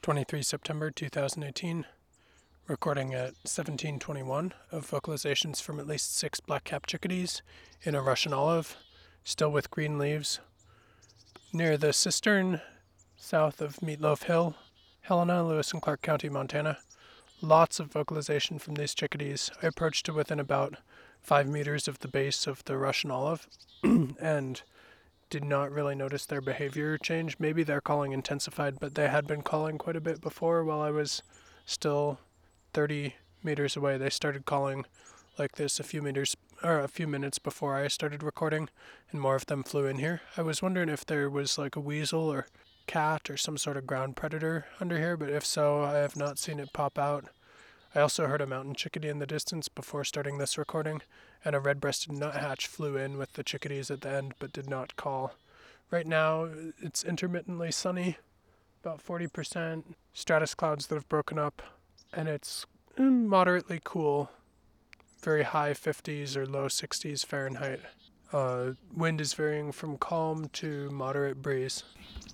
23 September 2018, recording at 17:21 of vocalizations from at least 6 black-capped chickadees in a Russian olive, still with green leaves, near the cistern south of Meatloaf Hill, Helena, Lewis and Clark County, Montana. Lots of vocalization from these chickadees. I approached to within about 5 meters of the base of the Russian olive and did not really notice their behavior change. Maybe their calling intensified, but they had been calling quite a bit before while I was still 30 meters away. They started calling like this a few minutes before I started recording, and more of them flew in here. I was wondering if there was like a weasel or cat or some sort of ground predator under here, but if so, I have not seen it pop out. I also heard a mountain chickadee in the distance before starting this recording, and a red-breasted nuthatch flew in with the chickadees at the end but did not call. Right now, it's intermittently sunny, about 40%, stratus clouds that have broken up, and it's moderately cool, very high 50s or low 60s Fahrenheit. Wind is varying from calm to moderate breeze.